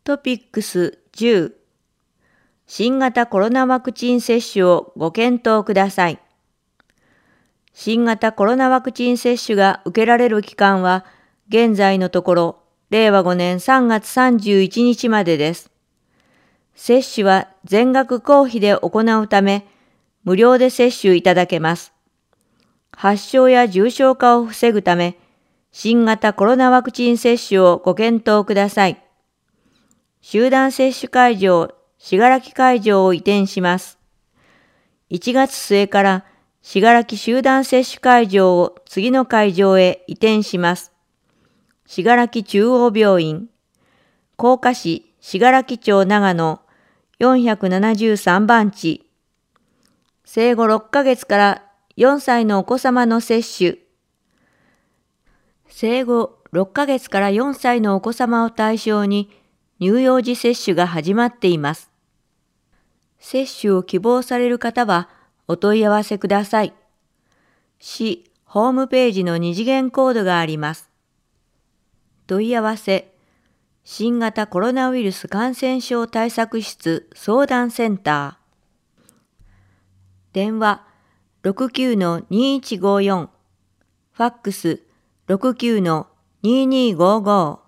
トピックス10新型コロナワクチン接種をご検討ください。新型コロナワクチン接種が受けられる期間は現在のところ令和5年3月31日までです。接種は全額公費で行うため無料で接種いただけます。発症や重症化を防ぐため新型コロナワクチン接種をご検討ください。集団接種会場、信楽会場を移転します。1月末から信楽集団接種会場を次の会場へ移転します。信楽中央病院、甲賀市信楽町長野473番地、生後6ヶ月から4歳のお子様の接種、生後6ヶ月から4歳のお子様を対象に乳幼児接種が始まっています。接種を希望される方はお問い合わせください。市ホームページの2次元コードがあります。問い合わせ、新型コロナウイルス感染症対策室相談センター。電話 69-2154、ファックス 69-2255